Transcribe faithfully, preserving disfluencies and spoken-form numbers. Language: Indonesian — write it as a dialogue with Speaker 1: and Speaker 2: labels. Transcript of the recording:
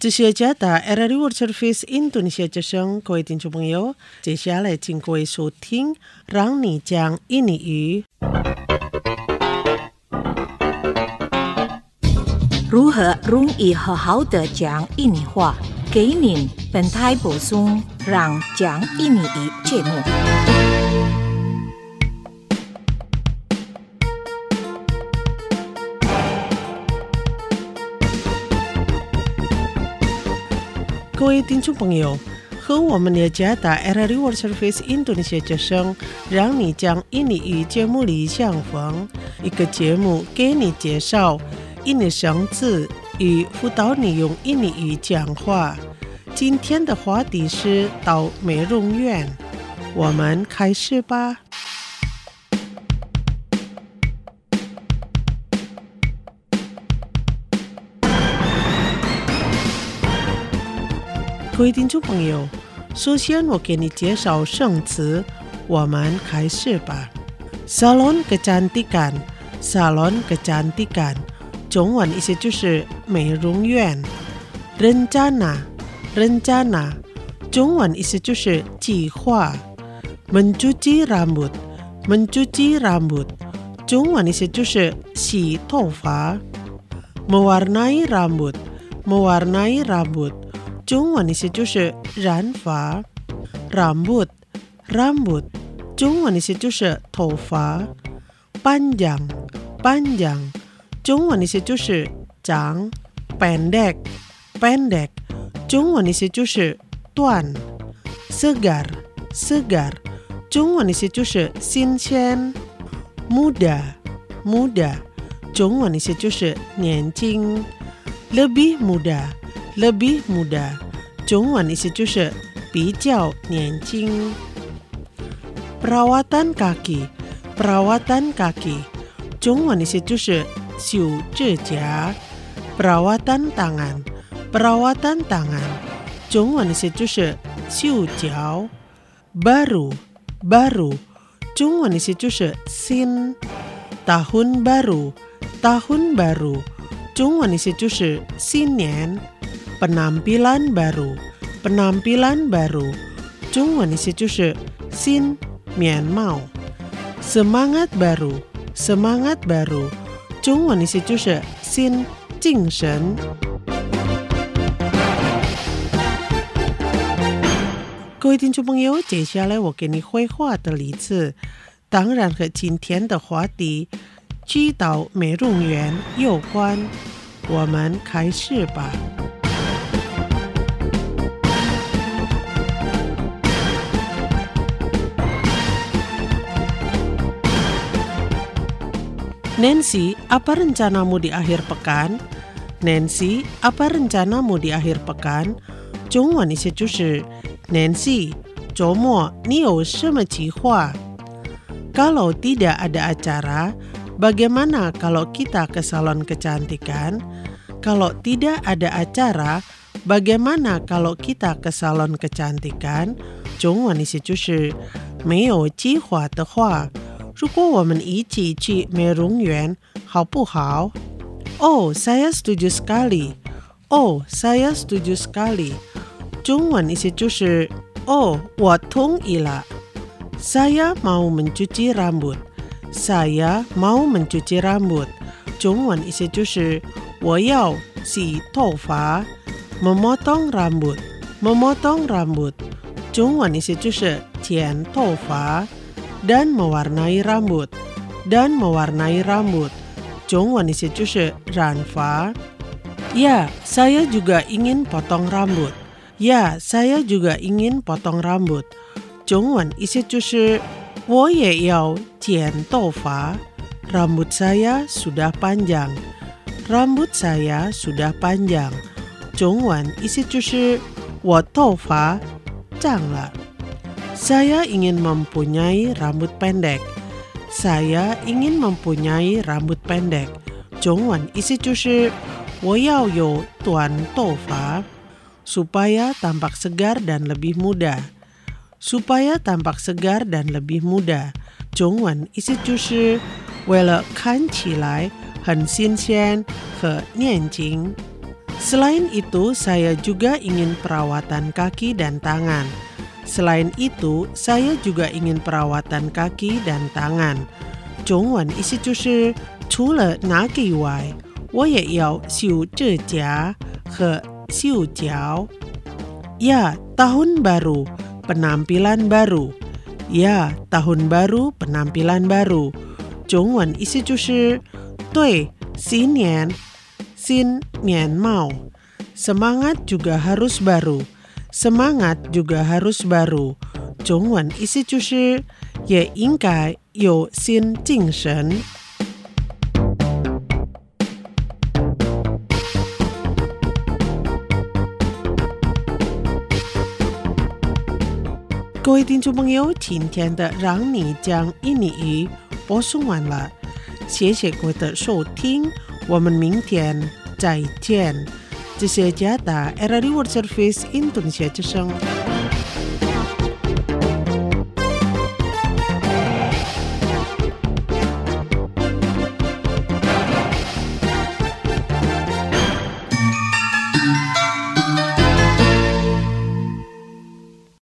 Speaker 1: 这是加打 R R World Service Indonesia 之声，各位听众朋友，接下来请各位收听，让你讲印尼语。
Speaker 2: 如何容易好好的讲印尼话？给您本台播送让讲印尼语节目。
Speaker 1: 各位听众朋友，和我们的加打 R R World Service Indonesia 之声，让你讲印尼语节目里相逢，一个节目给你介绍印尼生字与辅导你用印尼语讲话。今天的话题是到美容院，我们开始吧。各位听众朋友，首先我给你介绍生词，我们开始吧。Salon kecantikan， Salon kecantikan， 中文意思就是美容院。Rencana， Rencana， 中文意思就是计划。Mencuci rambut， Mencuci rambut， 中文意思就是洗头发。Mewarnai rambut， Mewarnai rambut，中文意思就是染发。rambut rambut 中文意思就是头发。panjang panjang 中文意思就是长。pendek pendek 中文意思就是短。segar segar 中文意思就是新鲜。muda muda 中文意思就是年轻。lebih muda lebih muda 中文意思就是比较年轻。perawatan kaki perawatan kaki 中文意思就是修指甲。perawatan tangan perawatan tangan 中文意思就是修脚。baru baru 中文意思就是新。tahun baru tahun baru 中文意思就是新年。penampilan baru penampilan baru 中文意思就是新面貌。semangat baru semangat baru 中文意思就是新精神。各位听众朋友，接下来我给你绘画的例子，当然和今天的话题去到美容院有关，我们开始吧。Nancy, apa rencanamu di akhir pekan? Nancy, apa rencanamu di akhir pekan? 中文意思就是 Nancy, 周末你有什么计划？ Kalau tidak ada acara, bagaimana kalau kita ke salon kecantikan? Kalau tidak ada acara, bagaimana kalau kita ke salon kecantikan? 中文意思就是没有计划的话，如果我们一起去美容院，好不好？ Oh, saya setuju sekali. Oh, saya setuju sekali. 中文意思就是哦，我同意了。Saya mau mencuci rambut. Saya mau mencuci rambut. 中文意思就是我要洗头发。Memotong rambut. Memotong rambut. 中文意思就是剪头发。dan mewarnai rambut dan mewarnai rambut 中文意思就是染发。Ya, saya juga ingin potong rambut. Ya, saya juga ingin potong rambut 中文意思就是我也要剪头发。Rambut saya sudah panjang. Rambut saya sudah panjang 中文意思就是我头发长了。Saya ingin mempunyai rambut pendek. Saya ingin mempunyai rambut pendek. 中文意思就是我要有短头发 supaya tampak segar dan lebih muda. Supaya tampak segar dan lebih muda. 中文意思就是为了看起来很新鲜和年轻。 Selain itu, saya juga ingin perawatan kaki dan tangan. Selain itu, saya juga ingin perawatan kaki dan tangan. 中文意思就是除了那个以外，我也要修指甲和修脚。Ya, tahun baru, penampilan baru. Ya, tahun baru, penampilan baru. 中文意思就是对新年新年貌. Semangat juga harus baru. Semangat juga harus baru. 中文意思就是也应该有新精神。各位听众朋友，今天的让你讲印尼语播送完了，谢谢各位的收听，我们明天再见。这是加达 R R I World Service Indonesia 之声。